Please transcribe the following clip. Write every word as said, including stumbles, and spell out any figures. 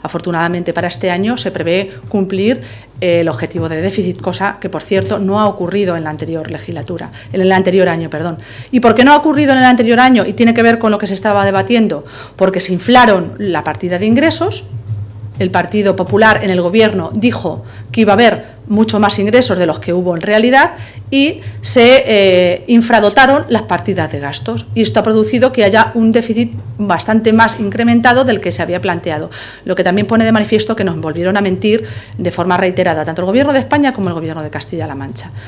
Afortunadamente para este año se prevé cumplir eh, el objetivo de déficit, cosa que, por cierto, no ha ocurrido en la anterior legislatura, en el anterior año, perdón. ¿Y por qué no ha ocurrido en el anterior año? Y tiene que ver con lo que se estaba debatiendo, porque se inflaron la partida de ingresos. El Partido Popular en el Gobierno dijo que iba a haber mucho más ingresos de los que hubo en realidad y se eh, infradotaron las partidas de gastos, y esto ha producido que haya un déficit bastante más incrementado del que se había planteado, lo que también pone de manifiesto que nos volvieron a mentir de forma reiterada tanto el Gobierno de España como el Gobierno de Castilla-La Mancha.